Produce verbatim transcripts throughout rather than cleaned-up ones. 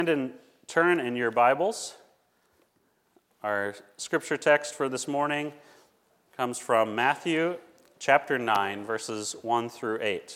And turn in your Bibles. Our scripture text for this morning comes from Matthew chapter nine, verses one through eight.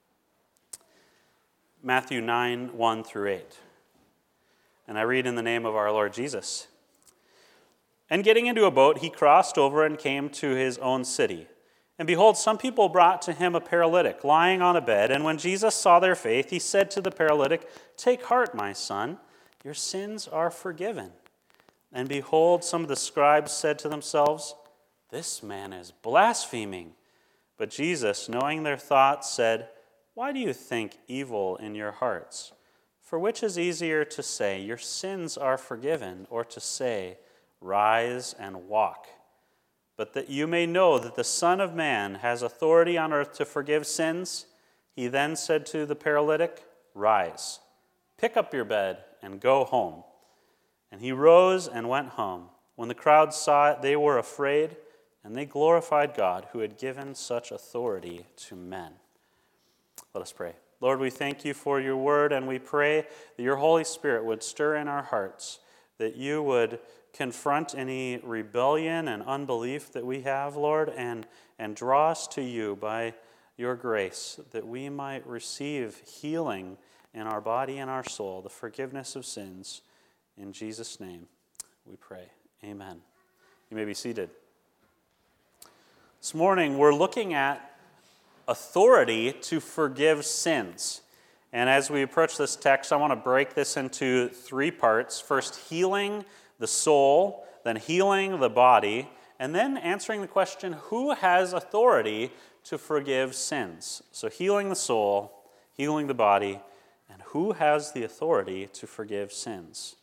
Matthew nine, one through eight. And I read in the name of our Lord Jesus. And getting into a boat, he crossed over and came to his own city. And behold, some people brought to him a paralytic, lying on a bed. And when Jesus saw their faith, he said to the paralytic, "Take heart, my son, your sins are forgiven." And behold, some of the scribes said to themselves, "This man is blaspheming." But Jesus, knowing their thoughts, said, "Why do you think evil in your hearts? For which is easier to say, 'Your sins are forgiven,' or to say, 'Rise and walk'? But that you may know that the Son of Man has authority on earth to forgive sins." He then said to the paralytic, "Rise, pick up your bed, and go home." And he rose and went home. When the crowd saw it, they were afraid, and they glorified God, who had given such authority to men. Let us pray. Lord, we thank you for your word, and we pray that your Holy Spirit would stir in our hearts, that you would confront any rebellion and unbelief that we have, Lord, and, and draw us to you by your grace, that we might receive healing in our body and our soul, the forgiveness of sins. In Jesus' name we pray. Amen. You may be seated. This morning we're looking at authority to forgive sins. And as we approach this text, I want to break this into three parts. First, healing the soul, then healing the body, and then answering the question, who has authority to forgive sins? So healing the soul, healing the body, and who has the authority to forgive sins?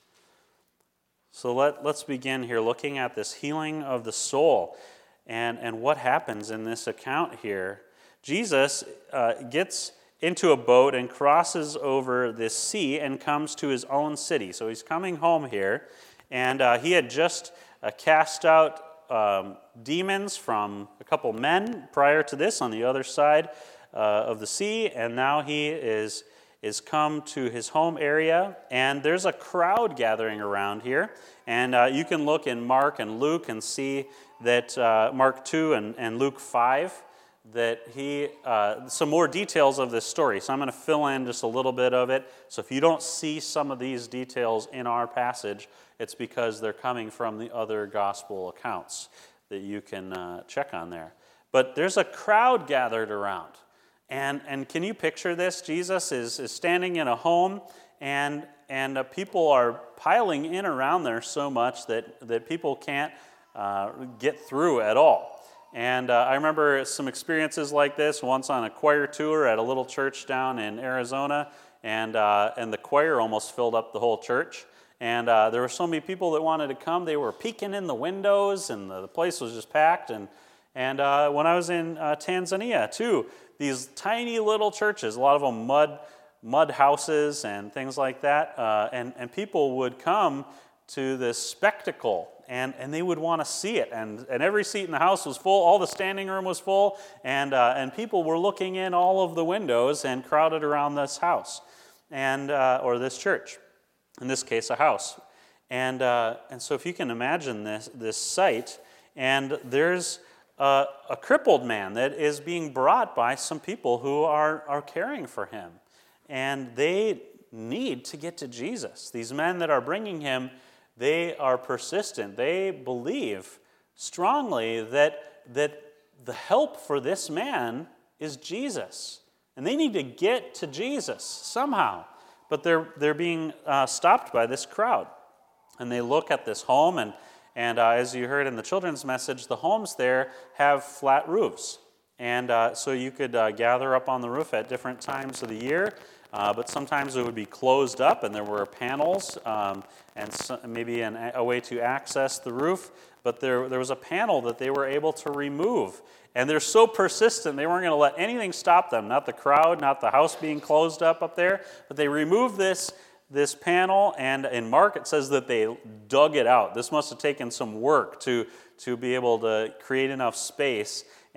So let, let's begin here looking at this healing of the soul and, and what happens in this account here. Jesus uh, gets into a boat and crosses over this sea and comes to his own city. So he's coming home here. And uh, he had just uh, cast out um, demons from a couple men prior to this on the other side uh, of the sea. And now he is, is come to his home area. And there's a crowd gathering around here. And uh, you can look in Mark and Luke and see that uh, Mark two and, and Luke five, that he, uh, some more details of this story. So I'm going to fill in just a little bit of it. So if you don't see some of these details in our passage, it's because they're coming from the other gospel accounts that you can uh, check on there. But there's a crowd gathered around. And and can you picture this? Jesus is, is standing in a home, and and uh, people are piling in around there so much that, that people can't uh, get through at all. And uh, I remember some experiences like this once on a choir tour at a little church down in Arizona, and uh, and the choir almost filled up the whole church. And uh, there were so many people that wanted to come. They were peeking in the windows, and the, the place was just packed. And and uh, when I was in uh, Tanzania, too, these tiny little churches, a lot of them mud mud houses and things like that, uh, and, and people would come to this spectacle, and, and they would want to see it. And, and every seat in the house was full. All the standing room was full, and uh, and people were looking in all of the windows and crowded around this house, and uh, or this church. In this case, a house. And uh, and so if you can imagine this this sight, and there's a, a crippled man that is being brought by some people who are, are caring for him. And they need to get to Jesus. These men that are bringing him, they are persistent. They believe strongly that, that the help for this man is Jesus. And they need to get to Jesus somehow. But they're they're being uh, stopped by this crowd. And they look at this home, and, and uh, as you heard in the children's message, the homes there have flat roofs. And uh, so you could uh, gather up on the roof at different times of the year, uh, but sometimes it would be closed up, and there were panels um, and so, maybe an, a way to access the roof. But there, there was a panel that they were able to remove. And they're so persistent, they weren't going to let anything stop them, not the crowd, not the house being closed up up there. But they removed this, this panel, and in Mark it says that they dug it out. This must have taken some work to, to be able to create enough space.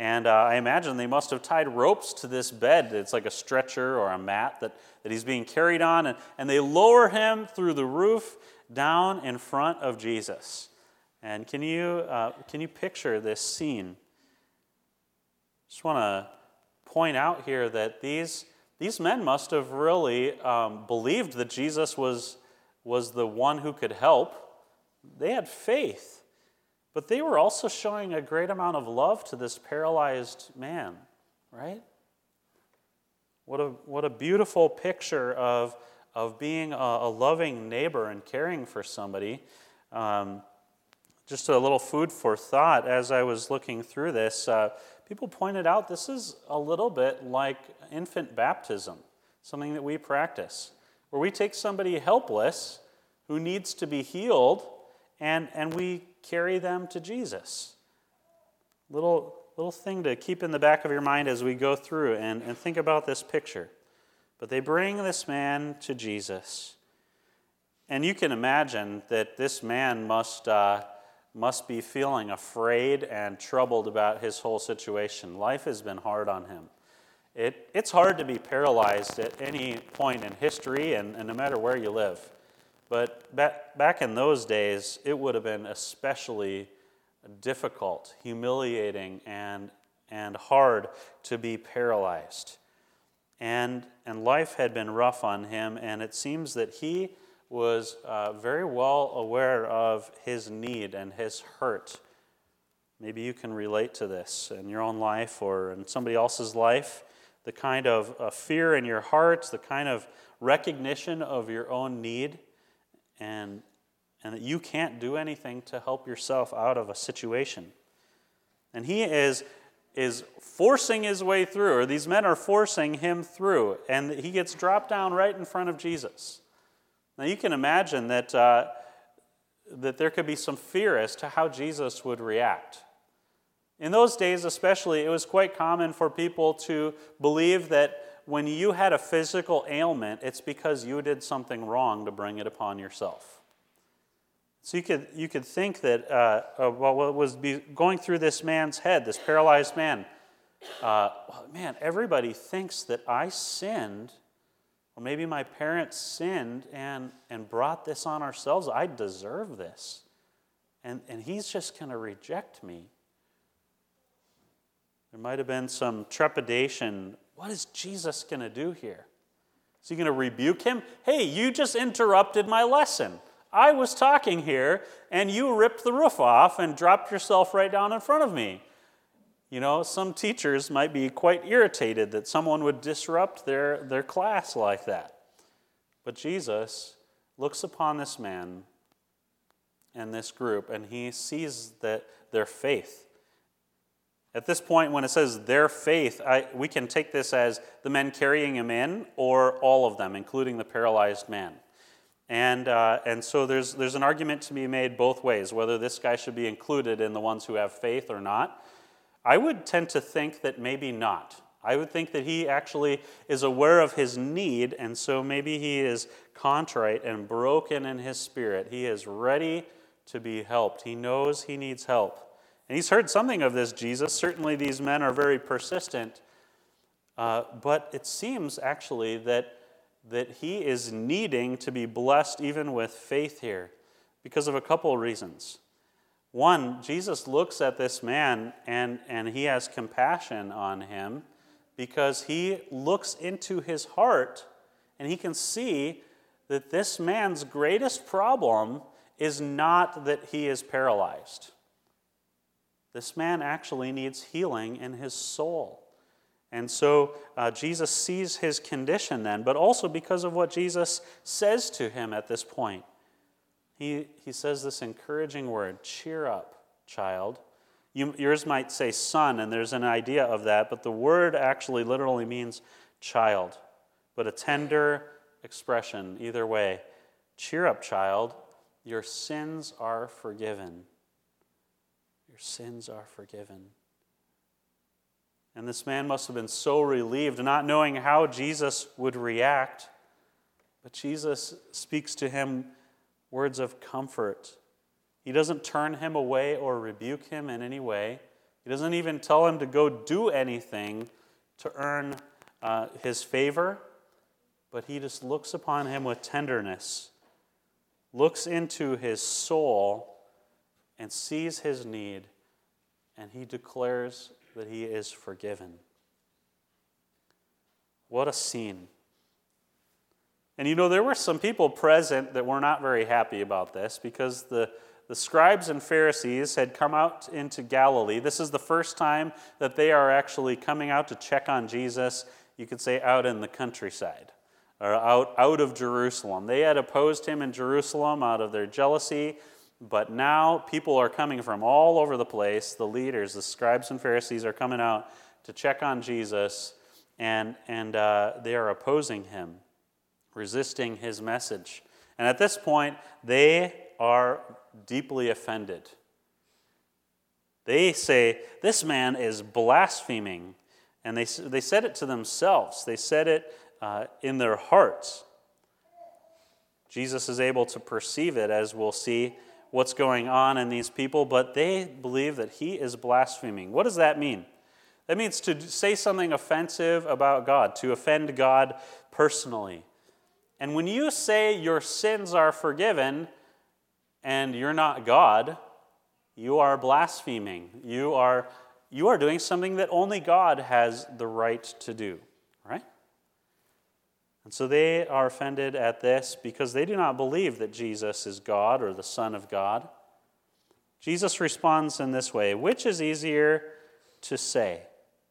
And uh, I imagine they must have tied ropes to this bed. It's like a stretcher or a mat that, that he's being carried on. And, and they lower him through the roof down in front of Jesus. And can you, uh, can you picture this scene? Just want to point out here that these, these men must have really um, believed that Jesus was, was the one who could help. They had faith. But they were also showing a great amount of love to this paralyzed man, right? What a, what a beautiful picture of, of being a, a loving neighbor and caring for somebody. Um, just a little food for thought as I was looking through this. Uh, people pointed out this is a little bit like infant baptism, something that we practice, where we take somebody helpless who needs to be healed, and, and we carry them to Jesus. Little, little thing to keep in the back of your mind as we go through and, and think about this picture. But they bring this man to Jesus. And you can imagine that this man must, uh, must be feeling afraid and troubled about his whole situation. Life has been hard on him. It, it's hard to be paralyzed at any point in history and, and no matter where you live. But back, back in those days, it would have been especially difficult, humiliating, and, and hard to be paralyzed. And, and life had been rough on him, and it seems that he was uh, very well aware of his need and his hurt. Maybe you can relate to this in your own life or in somebody else's life. The kind of uh, fear in your heart, the kind of recognition of your own need, and, and that you can't do anything to help yourself out of a situation. And he is, is forcing his way through, or these men are forcing him through, and he gets dropped down right in front of Jesus. Now you can imagine that, uh, that there could be some fear as to how Jesus would react. In those days especially, it was quite common for people to believe that when you had a physical ailment, it's because you did something wrong to bring it upon yourself. So you could you could think that uh, well, what was be going through this man's head, this paralyzed man, uh, well, man, everybody thinks that I sinned, or maybe my parents sinned and, and brought this on ourselves. I deserve this. And, and he's just going to reject me. There might have been some trepidation. What is Jesus going to do here? Is he going to rebuke him? Hey, you just interrupted my lesson. I was talking here, and you ripped the roof off and dropped yourself right down in front of me. You know, some teachers might be quite irritated that someone would disrupt their, their class like that. But Jesus looks upon this man and this group, and he sees that their faith. At this point, when it says their faith, I, we can take this as the men carrying him in, or all of them, including the paralyzed man. And uh, and so there's there's an argument to be made both ways, whether this guy should be included in the ones who have faith or not. I would tend to think that maybe not. I would think that he actually is aware of his need, and so maybe he is contrite and broken in his spirit. He is ready to be helped. He knows he needs help. And he's heard something of this Jesus. Certainly these men are very persistent. Uh, but it seems actually that, that he is needing to be blessed even with faith here because of a couple of reasons. One, Jesus looks at this man and, and he has compassion on him because he looks into his heart and he can see that this man's greatest problem is not that he is paralyzed. This man actually needs healing in his soul. And so uh, Jesus sees his condition then, but also because of what Jesus says to him at this point. He, he says this encouraging word, cheer up, child. You, yours might say son, and there's an idea of that, but the word actually literally means child, but a tender expression either way. Cheer up, child. Your sins are forgiven. Your sins are forgiven. And this man must have been so relieved, not knowing how Jesus would react. But Jesus speaks to him words of comfort. He doesn't turn him away or rebuke him in any way. He doesn't even tell him to go do anything to earn uh, his favor, but he just looks upon him with tenderness, looks into his soul, and sees his need, and he declares that he is forgiven. What a scene. And you know, there were some people present that were not very happy about this, because the, the scribes and Pharisees had come out into Galilee. This is the first time that they are actually coming out to check on Jesus, you could say out in the countryside, or out, out of Jerusalem. They had opposed him in Jerusalem out of their jealousy, but now people are coming from all over the place. The leaders, the scribes and Pharisees, are coming out to check on Jesus, and, and uh, they are opposing him, resisting his message. And at this point, they are deeply offended. They say, this man is blaspheming. And they, they said it to themselves. They said it uh, in their hearts. Jesus is able to perceive it, as we'll see what's going on in these people, but they believe that he is blaspheming. What does that mean? That means to say something offensive about God, to offend God personally. And when you say your sins are forgiven and you're not God, you are blaspheming. You are, you are doing something that only God has the right to do, right? And so they are offended at this because they do not believe that Jesus is God or the Son of God. Jesus responds in this way: which is easier to say?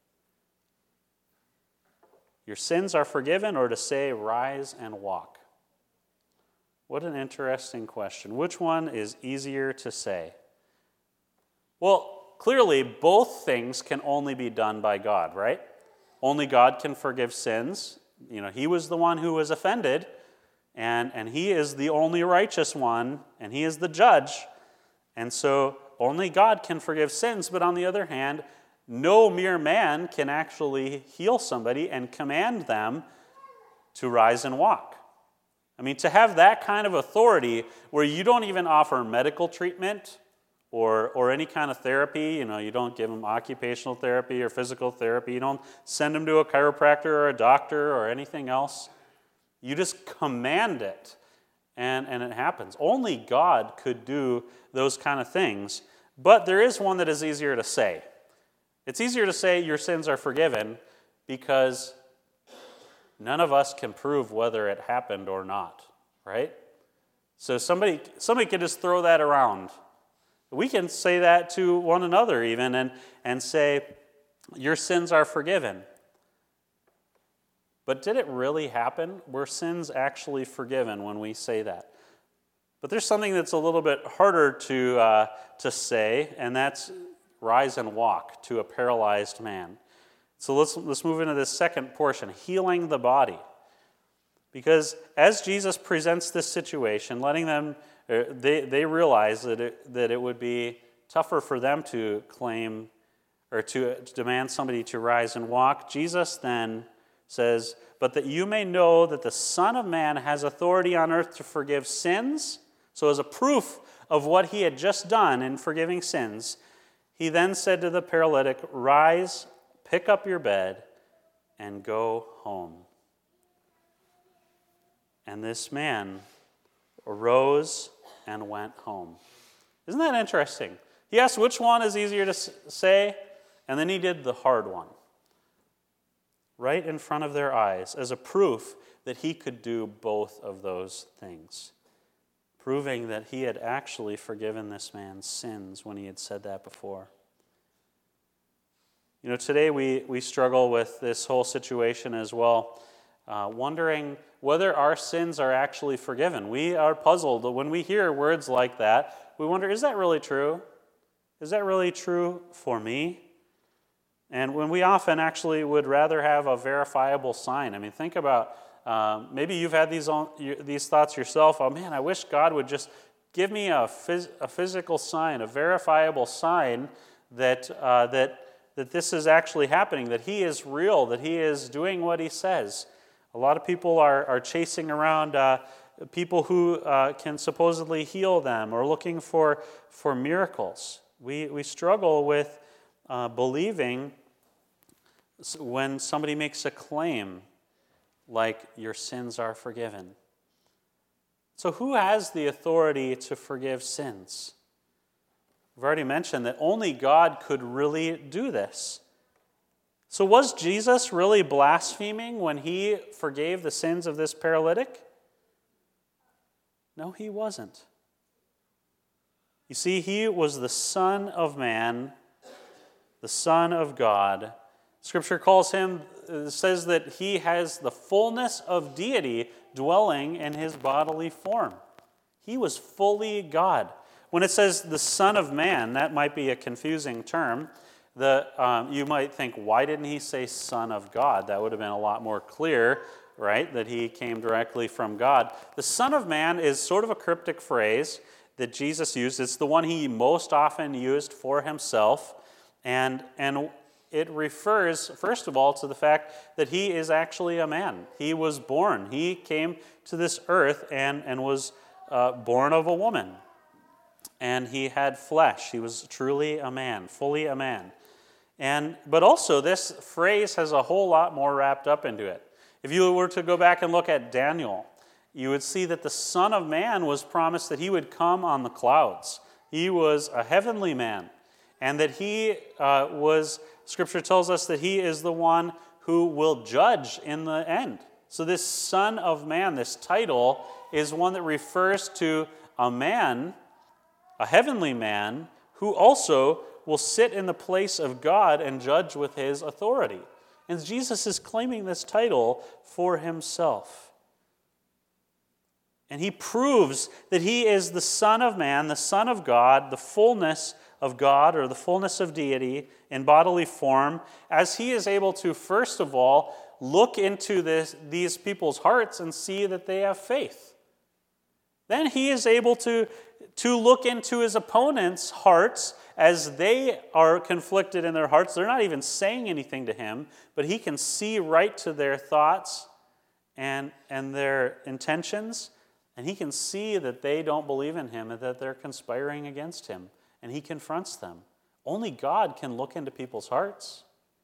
Your sins are forgiven, or to say, rise and walk? What an interesting question. Which one is easier to say? Well, clearly both things can only be done by God, right? Only God can forgive sins. You know, he was the one who was offended, and, and he is the only righteous one, and he is the judge. And so only God can forgive sins, but on the other hand, no mere man can actually heal somebody and command them to rise and walk. I mean, to have that kind of authority where you don't even offer medical treatment or, or any kind of therapy, you know, you don't give them occupational therapy or physical therapy, you don't send them to a chiropractor or a doctor or anything else. You just command it, and, and it happens. Only God could do those kind of things, but there is one that is easier to say. It's easier to say your sins are forgiven because none of us can prove whether it happened or not, right? So somebody somebody can just throw that around. We can say that to one another even and, and say, your sins are forgiven. But did it really happen? Were sins actually forgiven when we say that? But there's something that's a little bit harder to uh, to say, and that's rise and walk to a paralyzed man. So let's, let's move into this second portion, healing the body. Because as Jesus presents this situation, letting them, they, they realize that it, that it would be tougher for them to claim or to, to demand somebody to rise and walk. Jesus then says, but that you may know that the Son of Man has authority on earth to forgive sins. So as a proof of what he had just done in forgiving sins, he then said to the paralytic, rise, pick up your bed, and go home. And this man arose and went home. Isn't that interesting? He asked which one is easier to say, and then he did the hard one. Right in front of their eyes, as a proof that he could do both of those things. Proving that he had actually forgiven this man's sins when he had said that before. You know, today we, we struggle with this whole situation as well, uh, wondering whether our sins are actually forgiven. We are puzzled when we hear words like that. We wonder, is that really true? Is that really true for me? And when we often actually would rather have a verifiable sign. I mean, think about Um, maybe you've had these on, these thoughts yourself. Oh man, I wish God would just give me a, phys, a physical sign, a verifiable sign that uh, that that this is actually happening, that He is real, that He is doing what He says. A lot of people are are chasing around uh, people who uh, can supposedly heal them, or looking for for miracles. We we struggle with uh, believing when somebody makes a claim like your sins are forgiven. So who has the authority to forgive sins? We've already mentioned that only God could really do this. So was Jesus really blaspheming when he forgave the sins of this paralytic? No, he wasn't. You see, he was the Son of Man, the Son of God. Scripture calls him, says that he has the fullness of deity dwelling in his bodily form. He was fully God. When it says the Son of Man, that might be a confusing term. The, um, you might think, why didn't he say Son of God? That would have been a lot more clear, right, that he came directly from God. The Son of Man is sort of a cryptic phrase that Jesus used. It's the one he most often used for himself. And, and it refers, first of all, to the fact that he is actually a man. He was born. He came to this earth and, and was uh, born of a woman. And he had flesh. He was truly a man, fully a man. And but also, this phrase has a whole lot more wrapped up into it. If you were to go back and look at Daniel, you would see that the Son of Man was promised that he would come on the clouds. He was a heavenly man. And that he uh, was, Scripture tells us that he is the one who will judge in the end. So this Son of Man, this title, is one that refers to a man, a heavenly man, who also will sit in the place of God and judge with his authority. And Jesus is claiming this title for himself. And he proves that he is the Son of Man, the Son of God, the fullness of God, or the fullness of deity in bodily form, as he is able to, first of all, look into this, these people's hearts and see that they have faith. Then he is able to, to look into his opponents' hearts as they are conflicted in their hearts. They're not even saying anything to him, but he can see right to their thoughts and, and their intentions, and he can see that they don't believe in him and that they're conspiring against him. And he confronts them. Only God can look into people's hearts.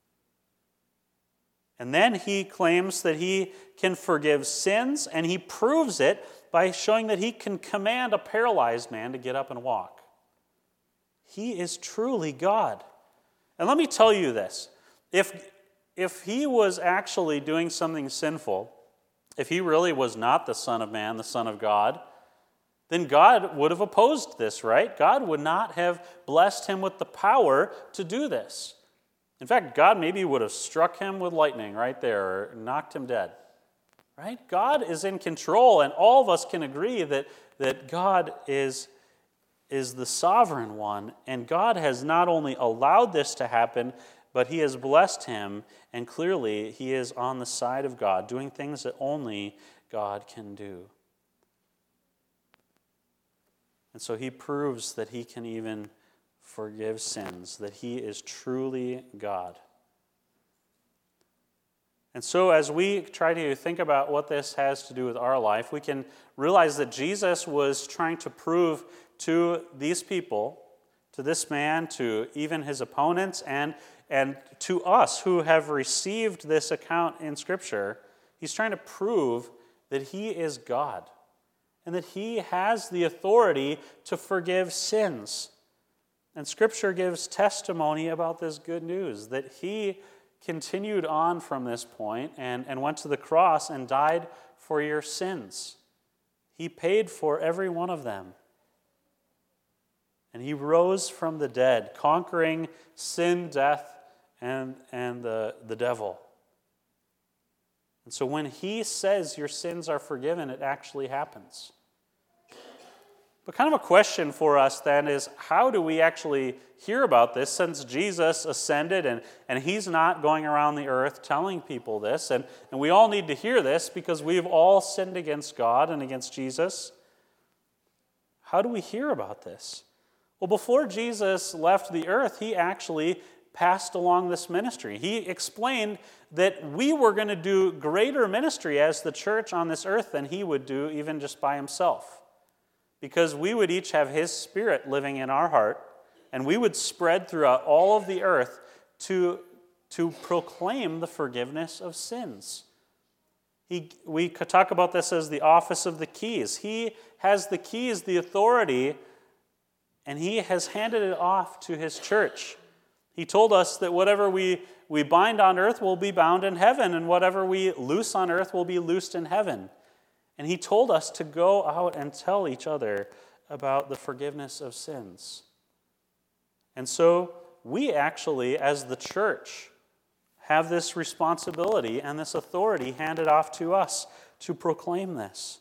And then he claims that he can forgive sins, and he proves it by showing that he can command a paralyzed man to get up and walk. He is truly God. And let me tell you this. If, if he was actually doing something sinful, if he really was not the Son of Man, the Son of God, then God would have opposed this, right? God would not have blessed him with the power to do this. In fact, God maybe would have struck him with lightning right there or knocked him dead, right? God is in control, and all of us can agree that, that God is, is the sovereign one, and God has not only allowed this to happen, but he has blessed him, and clearly he is on the side of God, doing things that only God can do. And so he proves that he can even forgive sins, that he is truly God. And so as we try to think about what this has to do with our life, we can realize that Jesus was trying to prove to these people, to this man, to even his opponents, and, and to us who have received this account in Scripture, he's trying to prove that he is God, and that he has the authority to forgive sins. And Scripture gives testimony about this good news, that he continued on from this point and, and went to the cross and died for your sins. He paid for every one of them. And he rose from the dead, conquering sin, death, and, and the, the devil. And so when he says your sins are forgiven, it actually happens. But kind of a question for us then is, how do we actually hear about this since Jesus ascended and, and he's not going around the earth telling people this? And, and we all need to hear this because we've all sinned against God and against Jesus. How do we hear about this? Well, before Jesus left the earth, he actually passed along this ministry. He explained that we were going to do greater ministry as the church on this earth than he would do even just by himself. Because we would each have his Spirit living in our heart, and we would spread throughout all of the earth to, to proclaim the forgiveness of sins. He, we could talk about this as the office of the keys. He has the keys, the authority, and he has handed it off to his church. He told us that whatever we, we bind on earth will be bound in heaven, and whatever we loose on earth will be loosed in heaven. And he told us to go out and tell each other about the forgiveness of sins. And so we actually, as the church, have this responsibility and this authority handed off to us to proclaim this.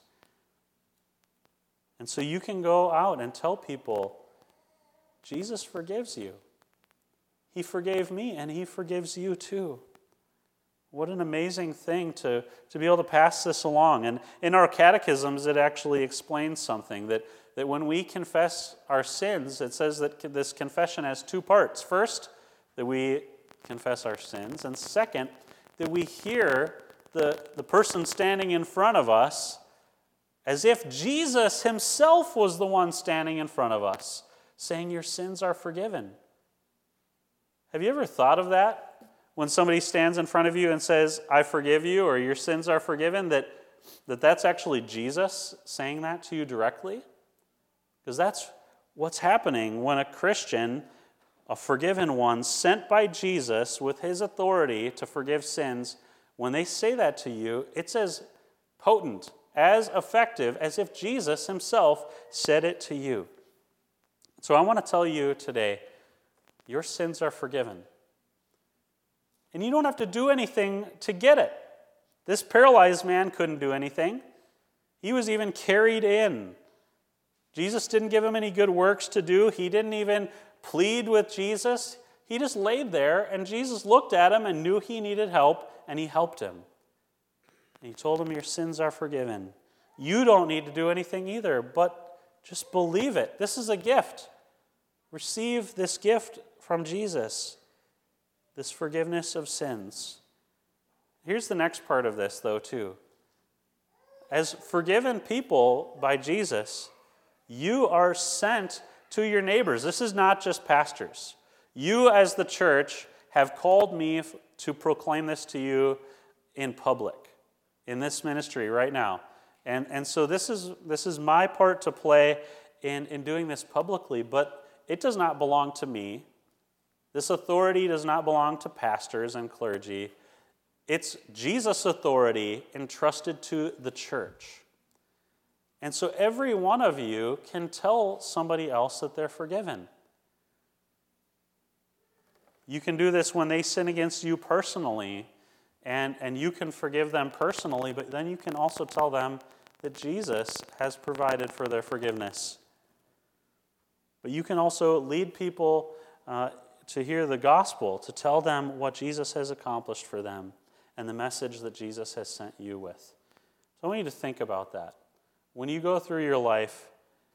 And so you can go out and tell people, Jesus forgives you. He forgave me, and he forgives you too. What an amazing thing to, to be able to pass this along. And in our catechisms, it actually explains something, that, that when we confess our sins, it says that this confession has two parts. First, that we confess our sins, and second, that we hear the, the person standing in front of us as if Jesus himself was the one standing in front of us, saying, your sins are forgiven. Have you ever thought of that? When somebody stands in front of you and says, I forgive you, or your sins are forgiven, that, that that's actually Jesus saying that to you directly? Because that's what's happening when a Christian, a forgiven one, sent by Jesus with his authority to forgive sins, when they say that to you, it's as potent, as effective as if Jesus himself said it to you. So I want to tell you today, your sins are forgiven. And you don't have to do anything to get it. This paralyzed man couldn't do anything. He was even carried in. Jesus didn't give him any good works to do. He didn't even plead with Jesus. He just laid there, and Jesus looked at him and knew he needed help, and he helped him. And he told him, your sins are forgiven. You don't need to do anything either, but just believe it. This is a gift. Receive this gift from Jesus, this forgiveness of sins. Here's the next part of this, though, too. As forgiven people by Jesus, you are sent to your neighbors. This is not just pastors. You, as the church, have called me to proclaim this to you in public, in this ministry right now. And, and so this is, this is my part to play in, in doing this publicly, but it does not belong to me. This authority does not belong to pastors and clergy. It's Jesus' authority entrusted to the church. And so every one of you can tell somebody else that they're forgiven. You can do this when they sin against you personally, and, and you can forgive them personally, but then you can also tell them that Jesus has provided for their forgiveness. But you can also lead people uh, to hear the gospel, to tell them what Jesus has accomplished for them and the message that Jesus has sent you with. So I want you to think about that. When you go through your life,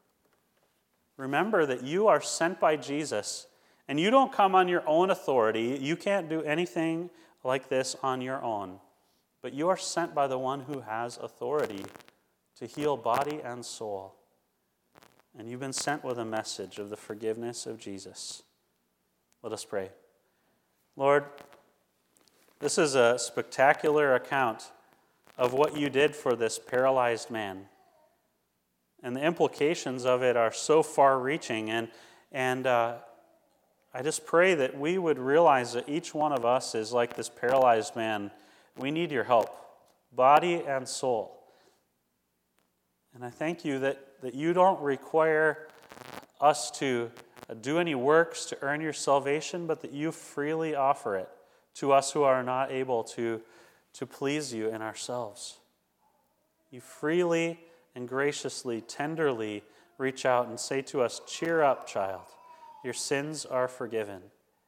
remember that you are sent by Jesus, and you don't come on your own authority. You can't do anything like this on your own. But you are sent by the one who has authority to heal body and soul. And you've been sent with a message of the forgiveness of Jesus. Let us pray. Lord, this is a spectacular account of what you did for this paralyzed man. And the implications of it are so far-reaching. And, and uh, I just pray that we would realize that each one of us is like this paralyzed man. We need your help, body and soul. And I thank you that, that you don't require us to do any works to earn your salvation, but that you freely offer it to us who are not able to, to please you in ourselves. You freely and graciously, tenderly reach out and say to us, cheer up, child. Your sins are forgiven.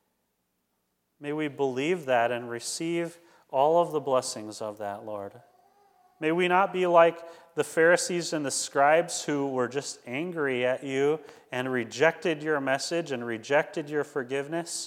May we believe that and receive all of the blessings of that, Lord. May we not be like the Pharisees and the scribes who were just angry at you and rejected your message and rejected your forgiveness.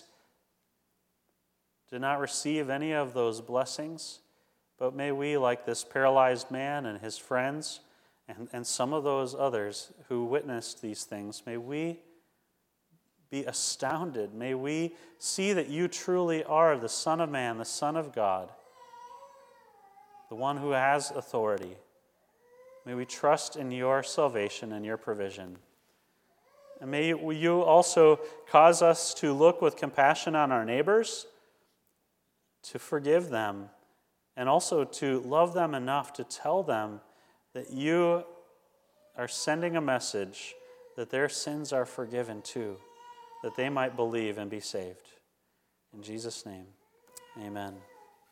Did not receive any of those blessings. But may we, like this paralyzed man and his friends, and, and some of those others who witnessed these things, may we be astounded. May we see that you truly are the Son of Man, the Son of God, the one who has authority. May we trust in your salvation and your provision. And may you also cause us to look with compassion on our neighbors, to forgive them, and also to love them enough to tell them that you are sending a message that their sins are forgiven too, that they might believe and be saved. In Jesus' name, amen.